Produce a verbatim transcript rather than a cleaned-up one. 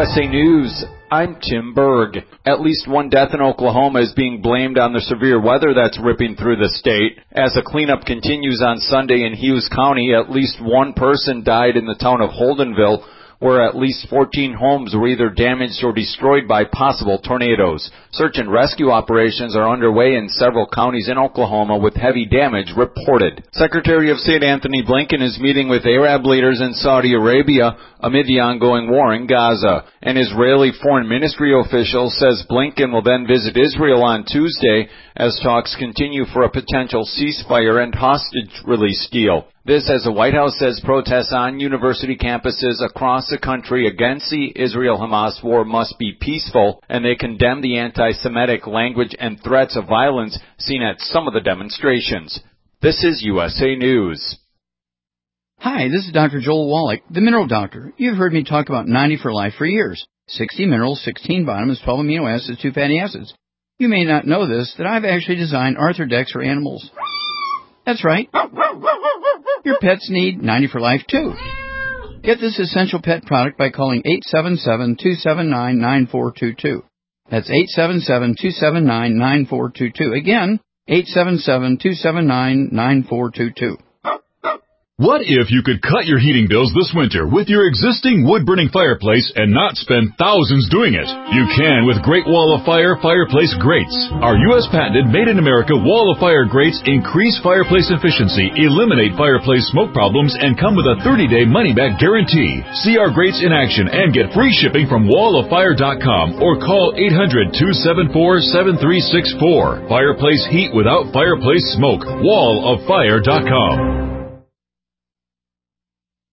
S A News, I'm Tim Berg. At least one death in Oklahoma is being blamed on the severe weather that's ripping through the state. As the cleanup continues on Sunday in Hughes County, at least one person died in the town of Holdenville, where at least fourteen homes were either damaged or destroyed by possible tornadoes. Search and rescue operations are underway in several counties in Oklahoma with heavy damage reported. Secretary of State Anthony Blinken is meeting with Arab leaders in Saudi Arabia amid the ongoing war in Gaza. An Israeli foreign ministry official says Blinken will then visit Israel on Tuesday as talks continue for a potential ceasefire and hostage release deal. This as the White House says protests on university campuses across the country against the Israel-Hamas war must be peaceful, and they condemn the anti-Semitic language and threats of violence seen at some of the demonstrations. This is U S A News. Hi, this is Doctor Joel Wallach, the Mineral Doctor. You've heard me talk about ninety for Life for years. sixty minerals, sixteen vitamins, twelve amino acids, two fatty acids. You may not know this, that I've actually designed Arthrodex for animals. That's right. Your pets need ninety for Life, too. Get this essential pet product by calling eight seven seven, two seven nine, nine four two two. That's eight seven seven, two seven nine, nine four two two. Again, eight seven seven, two seven nine, nine four two two. What if you could cut your heating bills this winter with your existing wood-burning fireplace and not spend thousands doing it? You can with Great Wall of Fire Fireplace Grates. Our U S patented made-in-America Wall of Fire grates increase fireplace efficiency, eliminate fireplace smoke problems, and come with a thirty-day money-back guarantee. See our grates in action and get free shipping from wall of fire dot com or call eight hundred, two seven four, seven three six four. Fireplace heat without fireplace smoke. wall of fire dot com.